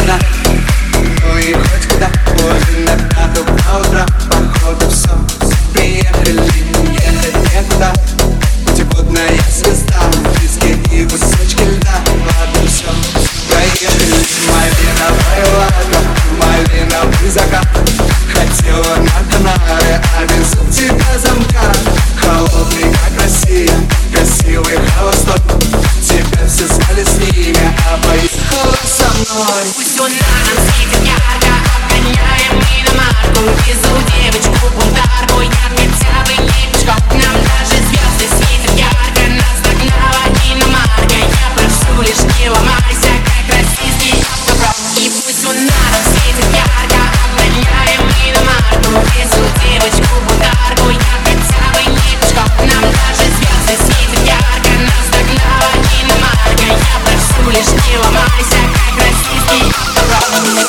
некуда. Ну и хоть куда, позже на дату по утрам. Походу все, приехали, ехать некуда. Путеводная звезда, диски и кусочки льда. Ладно, все, проехали. Малиновая лага, малиновый закат. Хотела на Канары, а везут тебя замка. Холодный, как Россия, красивый холостой. Тебя все звали с ними, а поехала со мной. Пусть он на нам светит ярко, обгоняем иномарку. Везу девочку бунтарку, я хотя бы не пешком. Нам даже звезды светят ярко, нас догнала иномарка. Я прошу лишь не ломайся, как российский автопром. И пусть он на нам светит ярко, обгоняем иномарку. Везу девочку бунтарку, я хотя бы не пешком. Нам даже звезды светят ярко, нас догнала иномарка. Я прошу лишь не ломайся, как российский автопром.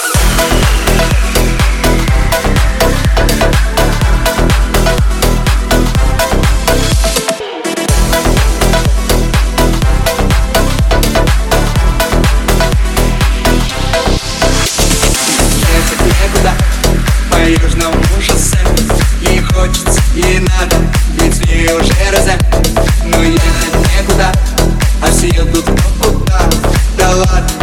По южному шоссе ей хочется, ей надо, ведь в ней уже розе. Но ехать некуда, а все едут кто куда. Да ладно,